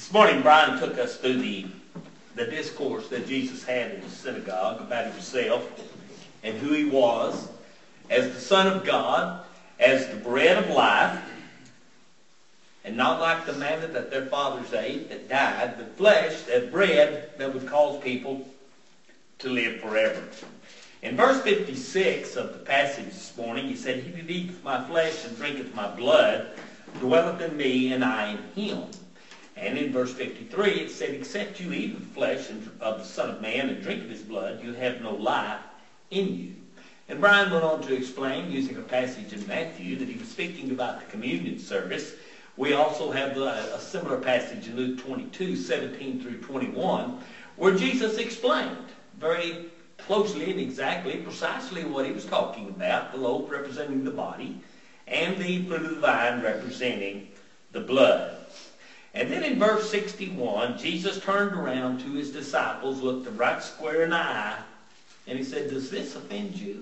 This morning, Brian took us through the discourse that Jesus had in the synagogue about himself and who he was as the Son of God, as the bread of life, and not like the manna that their fathers ate that died, but flesh, that bread that would cause people to live forever. In verse 56 of the passage this morning, he said, "He that eateth my flesh and drinketh my blood dwelleth in me, and I in him." And in verse 53, it said, "Except you eat of the flesh of the Son of Man and drink of his blood, you have no life in you." And Brian went on to explain, using a passage in Matthew, that he was speaking about the communion service. We also have a similar passage in Luke 22, 17 through 21, where Jesus explained very closely and exactly, precisely what he was talking about, the loaf representing the body, and the fruit of the vine representing the blood. And then in verse 61, Jesus turned around to his disciples, looked them right square in the eye, and he said, "Does this offend you?"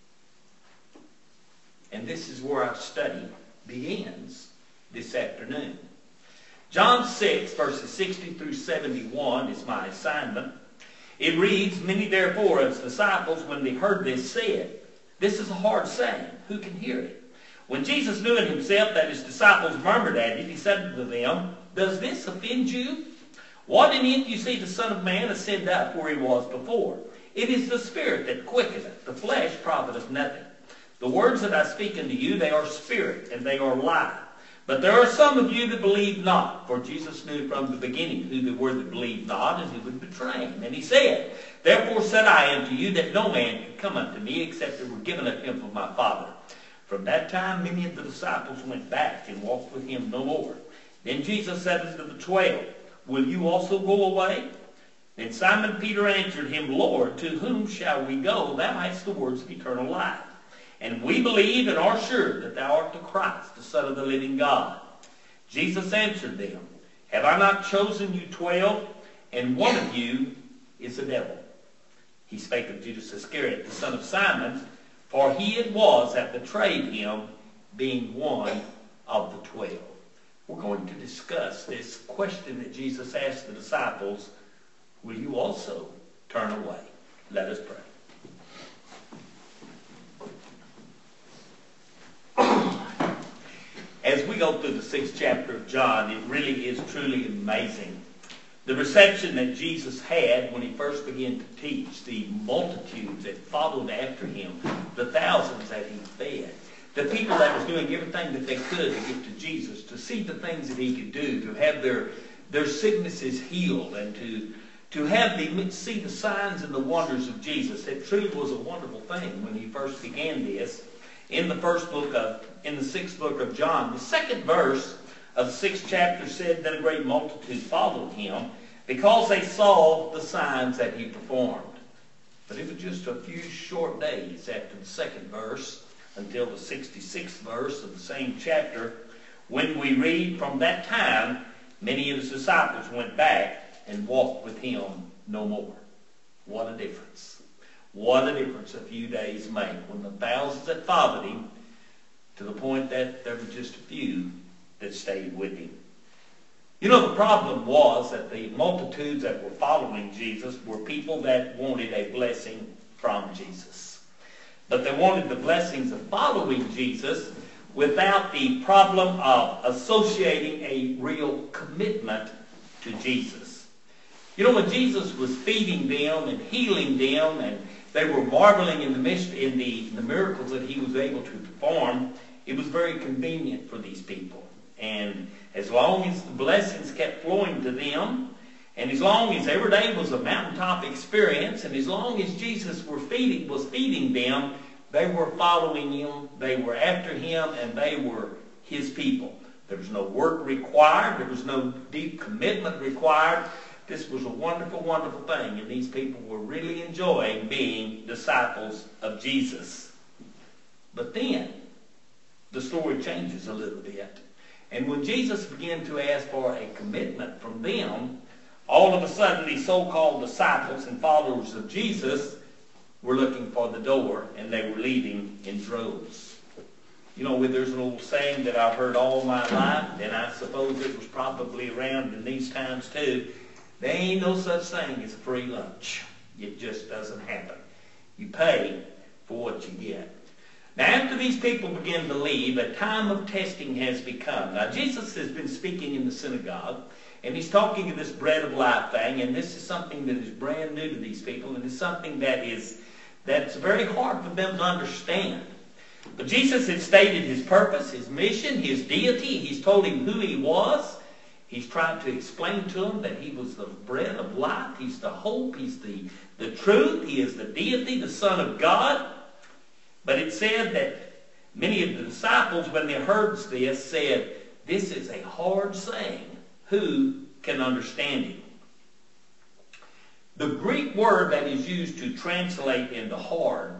And this is where our study begins this afternoon. John 6, verses 60 through 71 is my assignment. It reads, "Many therefore of his disciples, when they heard this, said, 'This is a hard saying. Who can hear it?' When Jesus knew in himself that his disciples murmured at it, he said unto them, 'Does this offend you? What in it you see the Son of Man ascend up where he was before? It is the Spirit that quickeneth, the flesh profiteth nothing. The words that I speak unto you, they are spirit, and they are life. But there are some of you that believe not.' For Jesus knew from the beginning who they were that believed not, and who would betray him. And he said, 'Therefore said I unto you, that no man can come unto me, except it were given of him of my Father.' From that time many of the disciples went back and walked with him no more. Then Jesus said unto the 12, 'Will you also go away?' Then Simon Peter answered him, 'Lord, to whom shall we go? Thou hast the words of eternal life. And we believe and are sure that thou art the Christ, the Son of the living God.' Jesus answered them, 'Have I not chosen you 12? And one of you is a devil.' He spake of Judas Iscariot, the son of Simon, for he it was that betrayed him, being one of the 12. We're going to discuss this question that Jesus asked the disciples, will you also turn away? Let us pray. As we go through the 6th chapter of John, it really is truly amazing. The reception that Jesus had when he first began to teach, the multitudes that followed after him, the thousands that he fed, the people that was doing everything that they could to get to Jesus, to see the things that he could do, to have their sicknesses healed, and to have them see the signs and the wonders of Jesus. It truly was a wonderful thing when he first began this. In the 6th book of John, the 2nd verse of the 6th chapter said that a great multitude followed him because they saw the signs that he performed. But it was just a few short days after the 2nd verse until the 66th verse of the same chapter when we read, "From that time many of his disciples went back and walked with him no more." What a difference. What a difference a few days make when the thousands that followed him, to the point that there were just a few that stayed with him. You know, the problem was that the multitudes that were following Jesus were people that wanted a blessing from Jesus. But they wanted the blessings of following Jesus without the problem of associating a real commitment to Jesus. You know, when Jesus was feeding them and healing them, and they were marveling in the miracles that he was able to perform, it was very convenient for these people. And as long as the blessings kept flowing to them, and as long as every day was a mountaintop experience, and as long as Jesus was feeding them, they were following him, they were after him, and they were his people. There was no work required. There was no deep commitment required. This was a wonderful, wonderful thing, and these people were really enjoying being disciples of Jesus. But then, the story changes a little bit. And when Jesus began to ask for a commitment from them, all of a sudden these so-called disciples and followers of Jesus were looking for the door, and they were leaving in droves. You know, there's an old saying that I've heard all my life, and I suppose it was probably around in these times too. There ain't no such thing as a free lunch. It just doesn't happen. You pay for what you get. Now, after these people begin to leave, a time of testing has begun. Now, Jesus has been speaking in the synagogue, and he's talking of this bread of life thing, and this is something that is brand new to these people, and it's something that's very hard for them to understand. But Jesus had stated his purpose, his mission, his deity. He's told him who he was. He's tried to explain to them that he was the bread of life. He's the hope. He's the truth. He is the deity, the Son of God. But it said that many of the disciples, when they heard this, said, "This is a hard saying. Who can understand it?" The Greek word that is used to translate into hard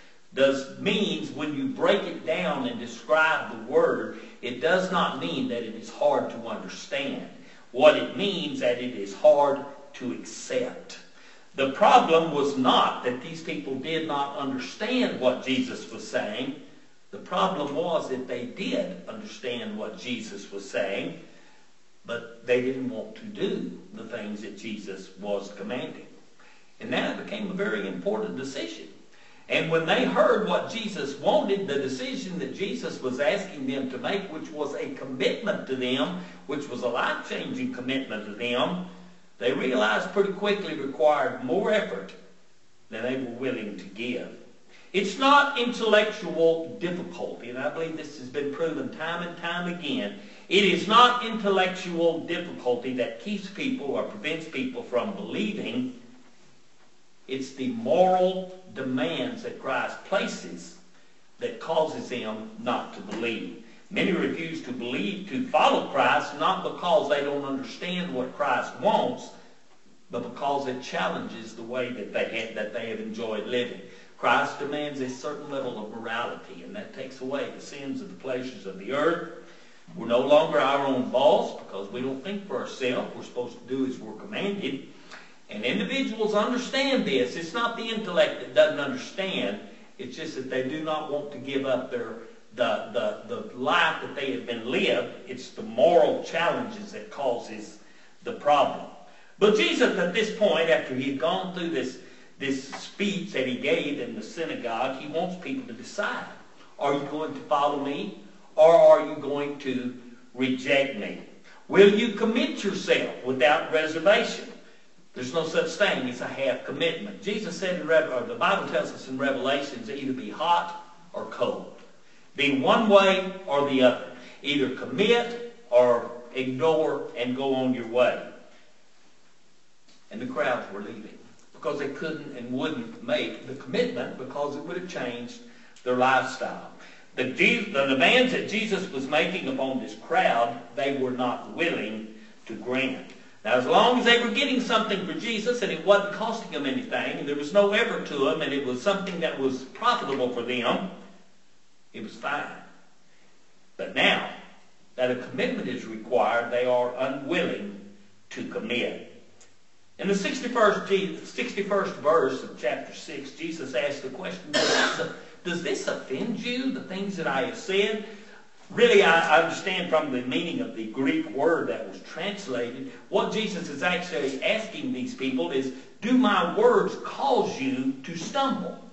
means, when you break it down and describe the word, it does not mean that it is hard to understand. What it means that it is hard to accept. The problem was not that these people did not understand what Jesus was saying. The problem was that they did understand what Jesus was saying, but they didn't want to do the things that Jesus was commanding. And now it became a very important decision. And when they heard what Jesus wanted, the decision that Jesus was asking them to make, which was a commitment to them, which was a life-changing commitment to them, they realized pretty quickly required more effort than they were willing to give. It's not intellectual difficulty, and I believe this has been proven time and time again. It is not intellectual difficulty that keeps people or prevents people from believing. It's the moral demands that Christ places that causes them not to believe. Many refuse to believe, to follow Christ, not because they don't understand what Christ wants, but because it challenges the way that they have enjoyed living. Christ demands a certain level of morality, and that takes away the sins of the pleasures of the earth. We're no longer our own boss because we don't think for ourselves. We're supposed to do as we're commanded. And individuals understand this. It's not the intellect that doesn't understand. It's just that they do not want to give up the life that they have been lived. It's the moral challenges that causes the problem. But Jesus, at this point, after he had gone through this speech that he gave in the synagogue, he wants people to decide. Are you going to follow me, or are you going to reject me? Will you commit yourself without reservation? There's no such thing as a half commitment. Jesus said, or the Bible tells us in Revelations, either be hot or cold. Be one way or the other. Either commit or ignore and go on your way. And the crowds were leaving because they couldn't and wouldn't make the commitment because it would have changed their lifestyle. The demands that Jesus was making upon this crowd, they were not willing to grant. Now, as long as they were getting something for Jesus and it wasn't costing them anything, and there was no effort to them, and it was something that was profitable for them, it was fine. But now that a commitment is required, they are unwilling to commit. In the 61st verse of chapter 6, Jesus asked the question, does this offend you, the things that I have said? Really, I understand from the meaning of the Greek word that was translated, what Jesus is actually asking these people is, do my words cause you to stumble?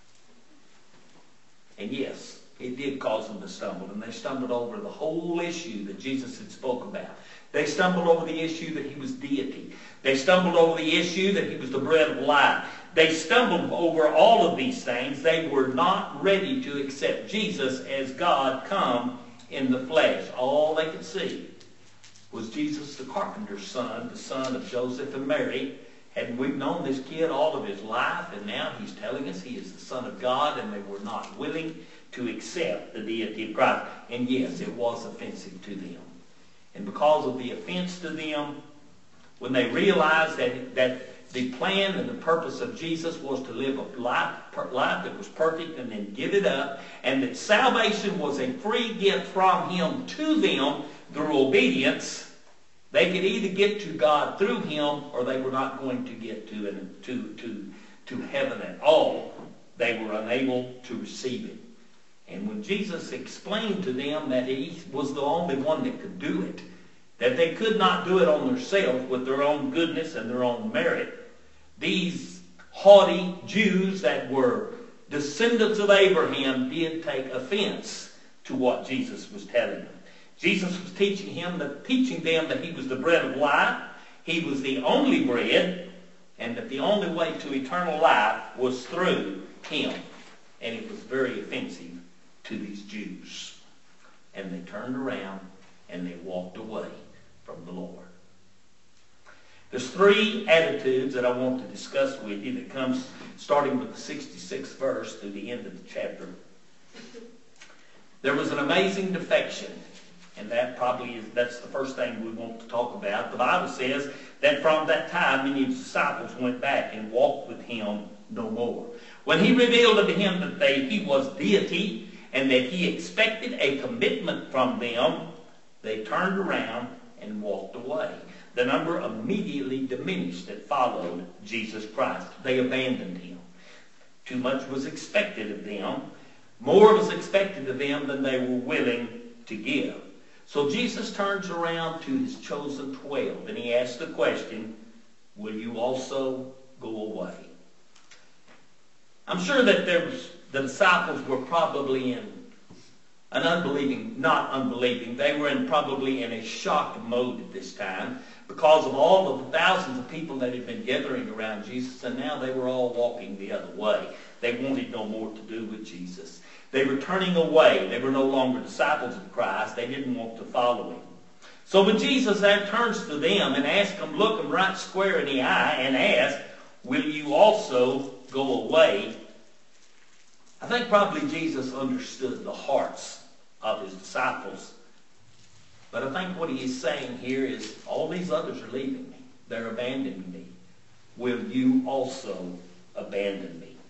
And yes, it did cause them to stumble, and they stumbled over the whole issue that Jesus had spoke about. They stumbled over the issue that he was deity. They stumbled over the issue that he was the bread of life. They stumbled over all of these things. They were not ready to accept Jesus as God come in the flesh. All they could see was Jesus the carpenter's son, the son of Joseph and Mary. Hadn't we known this kid all of his life, and now he's telling us he is the Son of God, and they were not willing to accept the deity of Christ. And yes, it was offensive to them. And because of the offense to them, when they realized that the plan and the purpose of Jesus was to live a life that was perfect and then give it up, and that salvation was a free gift from him to them through obedience, they could either get to God through him, or they were not going to get to heaven at all. They were unable to receive it. And when Jesus explained to them that he was the only one that could do it, that they could not do it on themselves with their own goodness and their own merit, these haughty Jews that were descendants of Abraham did take offense to what Jesus was telling them. Jesus was teaching them that he was the bread of life, he was the only bread, and that the only way to eternal life was through him. And it was very offensive to these Jews. And they turned around and they walked away from the Lord. There's three attitudes that I want to discuss with you that comes starting with the 66th verse through the end of the chapter. There was an amazing defection, and that's the first thing we want to talk about. The Bible says that from that time many of his disciples went back and walked with him no more. When he revealed unto him that he was deity and that he expected a commitment from them, they turned around and walked away. The number immediately diminished that followed Jesus Christ. They abandoned him. Too much was expected of them. More was expected of them than they were willing to give. So Jesus turns around to his chosen 12 and he asks the question, will you also go away? I'm sure that the disciples were probably in an they were probably in a shocked mode at this time because of all of the thousands of people that had been gathering around Jesus, and now they were all walking the other way. They wanted no more to do with Jesus. They were turning away. They were no longer disciples of Christ. They didn't want to follow him. So when Jesus turns to them and asks them, look them right square in the eye and asks, will you also go away? I think probably Jesus understood the hearts of his disciples. But I think what he is saying here is, all these others are leaving me. They're abandoning me. Will you also abandon me?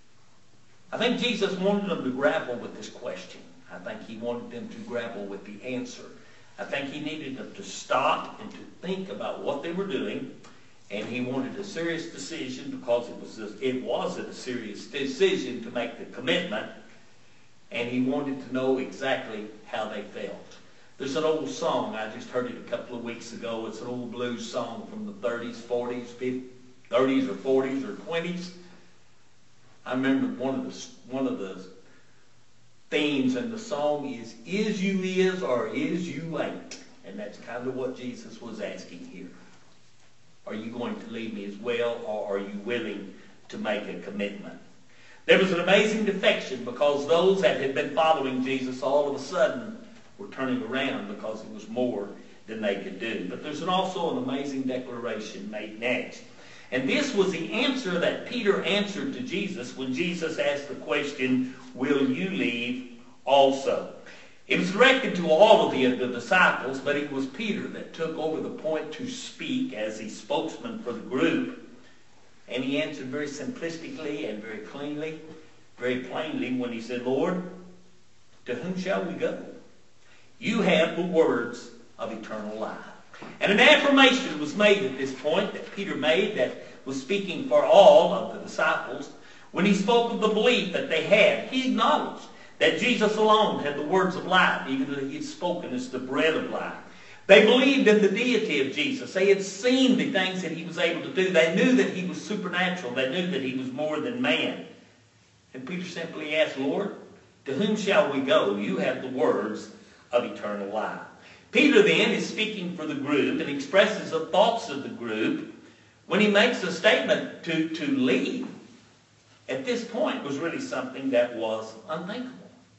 I think Jesus wanted them to grapple with this question. I think he wanted them to grapple with the answer. I think he needed them to stop and to think about what they were doing. And he wanted a serious decision because it was a serious decision to make the commitment. And he wanted to know exactly how they felt. There's an old song, I just heard it a couple of weeks ago. It's an old blues song from the 30s, 40s, 50s, 30s or 40s or 20s. I remember one of the themes in the song is you is or is you ain't. And that's kind of what Jesus was asking here. Are you going to leave me as well, or are you willing to make a commitment? There was an amazing defection because those that had been following Jesus all of a sudden were turning around because it was more than they could do. But there's also an amazing declaration made next. And this was the answer that Peter answered to Jesus when Jesus asked the question, will you leave also? It was directed to all of the disciples, but it was Peter that took over the point to speak as the spokesman for the group. And he answered very simplistically and very cleanly, very plainly when he said, Lord, to whom shall we go? You have the words of eternal life. And an affirmation was made at this point that Peter made that was speaking for all of the disciples. When he spoke of the belief that they had, he acknowledged that Jesus alone had the words of life, even though he had spoken as the bread of life. They believed in the deity of Jesus. They had seen the things that he was able to do. They knew that he was supernatural. They knew that he was more than man. And Peter simply asked, Lord, to whom shall we go? You have the words of eternal life. Peter then is speaking for the group and expresses the thoughts of the group when he makes a statement to leave. At this point was really something that was unthinkable.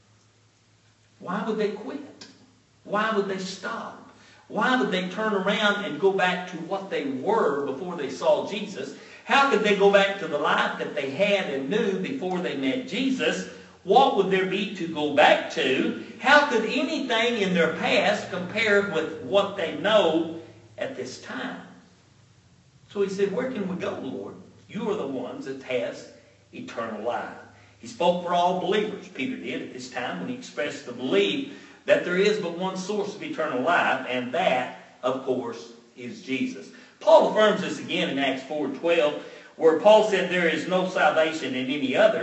Why would they quit? Why would they stop? Why would they turn around and go back to what they were before they saw Jesus? How could they go back to the life that they had and knew before they met Jesus? What would there be to go back to? How could anything in their past compare with what they know at this time? So he said, where can we go, Lord? You are the ones that has eternal life. He spoke for all believers, Peter did, at this time when he expressed the belief that there is but one source of eternal life, and that, of course, is Jesus. Paul affirms this again in Acts 4:12, where Paul said there is no salvation in any other,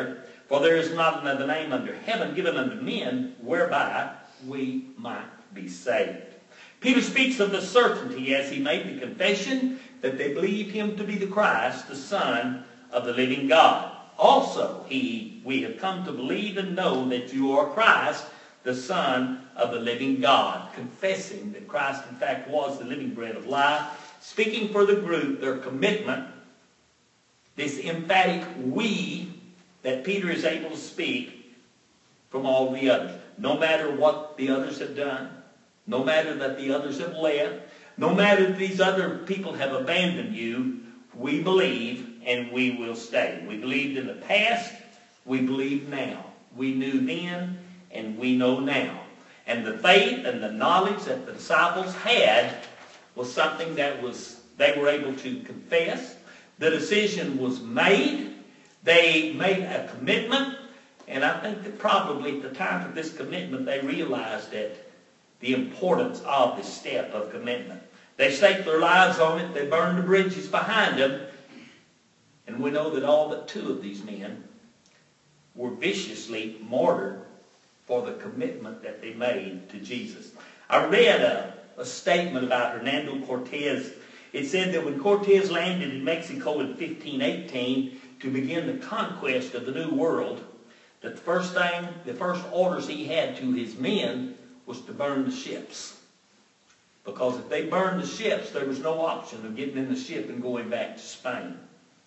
For there is not another name under heaven given unto men whereby we might be saved. Peter speaks of the certainty as he made the confession that they believed him to be the Christ, the Son of the living God. Also, we have come to believe and know that you are Christ, the Son of the living God. Confessing that Christ, in fact, was the living bread of life. Speaking for the group, their commitment, this emphatic we that Peter is able to speak from all the others. No matter what the others have done, no matter that the others have left, no matter that these other people have abandoned you, we believe and we will stay. We believed in the past, we believe now. We knew then and we know now. And the faith and the knowledge that the disciples had was something that they were able to confess. The decision was made. They made a commitment. And I think that probably at the time of this commitment, they realized that the importance of this step of commitment. They staked their lives on it. They burned the bridges behind them. And we know that all but 2 of these men were viciously martyred for the commitment that they made to Jesus. I read a statement about Hernando Cortez. It said that when Cortez landed in Mexico in 1518 to begin the conquest of the New World, that the first orders he had to his men was to burn the ships. Because if they burned the ships, there was no option of getting in the ship and going back to Spain.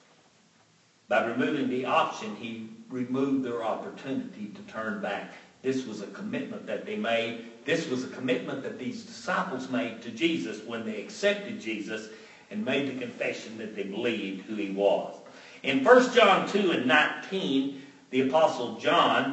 By removing the option, he removed their opportunity to turn back. This was a commitment that they made. This was a commitment that these disciples made to Jesus when they accepted Jesus and made the confession that they believed who he was. In 1 John 2 and 19, the Apostle John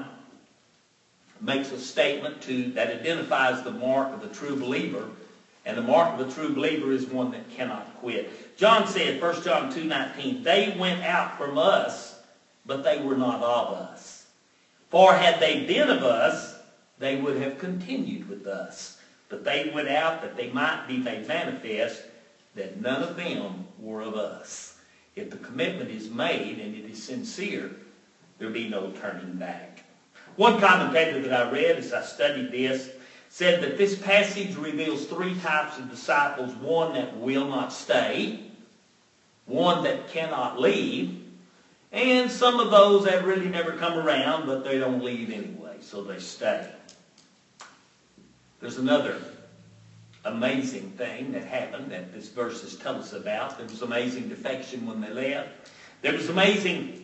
makes a statement that identifies the mark of the true believer. And the mark of the true believer is one that cannot quit. John said, 1 John 2:19, they went out from us, but they were not of us. For had they been of us, they would have continued with us. But they went out that they might be made manifest that none of them were of us. If the commitment is made and it is sincere, there will be no turning back. One commentator that I read as I studied this said that this passage reveals 3 types of disciples. One that will not stay, one that cannot leave, and some of those that really never come around, but they don't leave anyway, so they stay. There's another amazing thing that happened that this verses tell us about. There was amazing defection when they left. There was amazing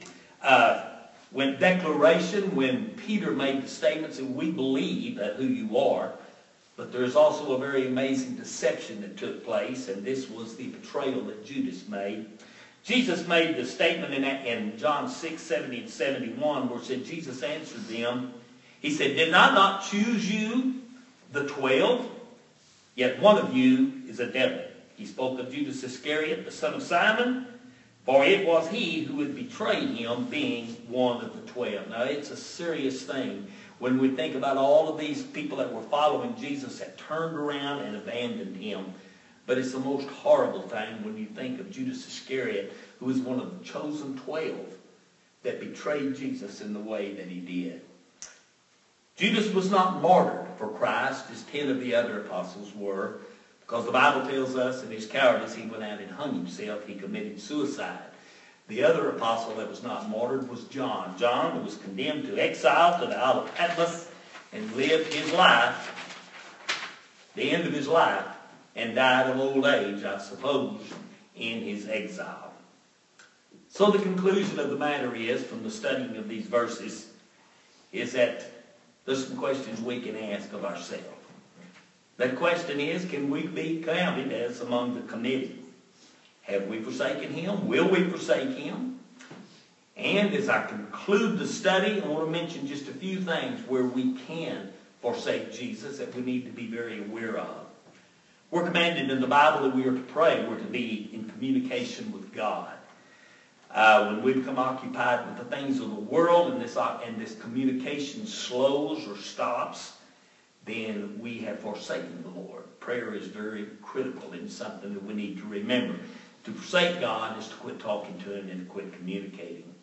when Peter made the statements that we believe who you are. But there's also a very amazing deception that took place, and this was the betrayal that Judas made. Jesus made the statement in John 6:70 and 71, where it said, Jesus answered them. He said, did I not choose you, the 12? Yet one of you is a devil. He spoke of Judas Iscariot, the son of Simon, for it was he who would betray him, being one of the 12. Now, it's a serious thing when we think about all of these people that were following Jesus that turned around and abandoned him. But it's the most horrible thing when you think of Judas Iscariot, who was one of the chosen 12 that betrayed Jesus in the way that he did. Judas was not martyred for Christ as 10 of the other apostles were, because the Bible tells us in his cowardice he went out and hung himself. He committed suicide. The other apostle that was not martyred was John. John was condemned to exile to the Isle of Patmos and lived his life, the end of his life, and died of old age, I suppose, in his exile. So the conclusion of the matter is, from the studying of these verses, is that there's some questions we can ask of ourselves. That question is, can we be counted as among the committed? Have we forsaken him? Will we forsake him? And as I conclude the study, I want to mention just a few things where we can forsake Jesus that we need to be very aware of. We're commanded in the Bible that we are to pray. We're to be in communication with God. When we become occupied with the things of the world and this communication slows or stops, then we have forsaken the Lord. Prayer is very critical and something that we need to remember. To forsake God is to quit talking to him and to quit communicating.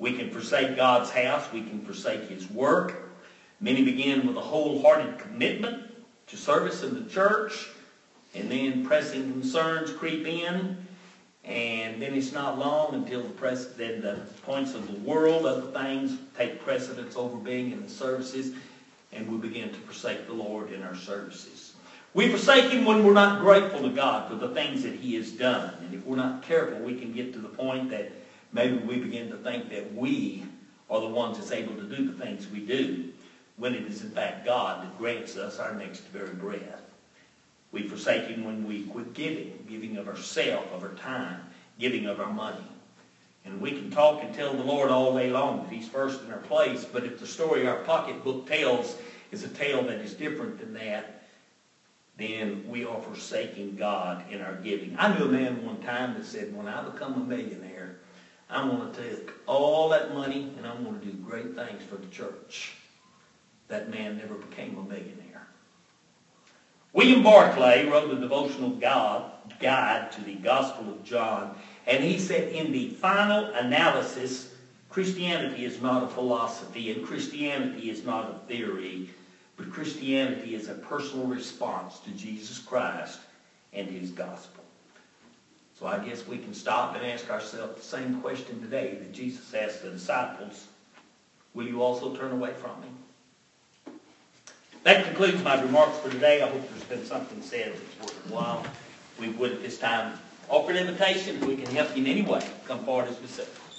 We can forsake God's house. We can forsake His work. Many begin with a wholehearted commitment to service in the church, and then pressing concerns creep in, and then it's not long until the points of the world, other things, take precedence over being in the services, and we begin to forsake the Lord in our services. We forsake Him when we're not grateful to God for the things that He has done. And if we're not careful, we can get to the point that maybe we begin to think that we are the ones that's able to do the things we do, when it is in fact God that grants us our next very breath. We forsake Him when we quit giving of ourselves, of our time, giving of our money. And we can talk and tell the Lord all day long that He's first in our place, but if the story our pocketbook tells is a tale that is different than that, then we are forsaking God in our giving. I knew a man one time that said, when I become a millionaire, I'm going to take all that money and I'm going to do great things for the church. That man never became a millionaire. William Barclay wrote a devotional guide to the Gospel of John, and he said, in the final analysis, Christianity is not a philosophy, and Christianity is not a theory, but Christianity is a personal response to Jesus Christ and His gospel. So I guess we can stop and ask ourselves the same question today that Jesus asked the disciples. Will you also turn away from Him? That concludes my remarks for today. I hope there's been something said that's worthwhile. We would at this time offer an invitation if we can help you in any way. Come forward as we say.